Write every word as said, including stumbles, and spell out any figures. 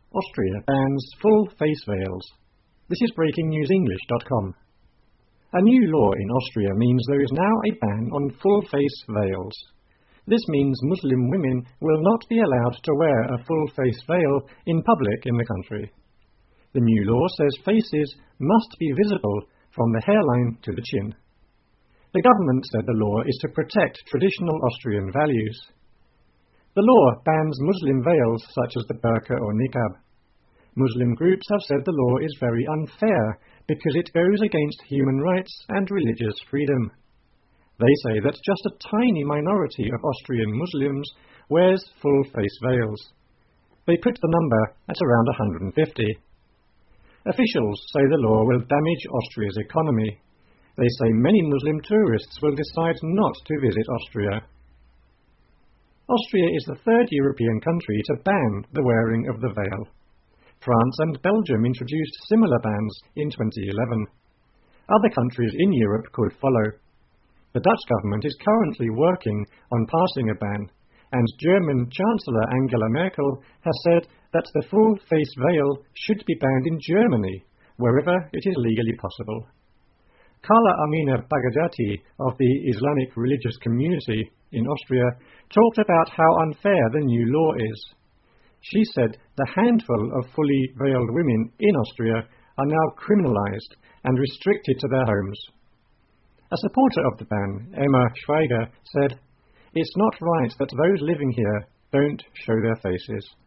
Austria bans full face veils. This is breaking news english dot com. A new law in Austria means there is now a ban on full face veils. This means Muslim women will not be allowed to wear a full face veil in public in the country. The new law says faces must be visible from the hairline to the chin. The government said the law is to protect traditional Austrian values. The law bans Muslim veils such as the burqa or niqab. Muslim groups have said the law is very unfair because it goes against human rights and religious freedom. They say that just a tiny minority of Austrian Muslims wears full-face veils. They put the number at around one hundred fifty. Officials say the law will damage Austria's economy. They say many Muslim tourists will decide not to visit Austria. Austria is the third European country to ban the wearing of the veil. France and Belgium introduced similar bans in twenty eleven. Other countries in Europe could follow. The Dutch government is currently working on passing a ban, and German Chancellor Angela Merkel has said that the full-face veil should be banned in Germany, wherever it is legally possible. Carla Amina Baghdati of the Islamic religious community in Austria talked about how unfair the new law is. She said the handful of fully veiled women in Austria are now criminalized and restricted to their homes. A supporter of the ban, Emma Schweiger, said, "It's not right that those living here don't show their faces."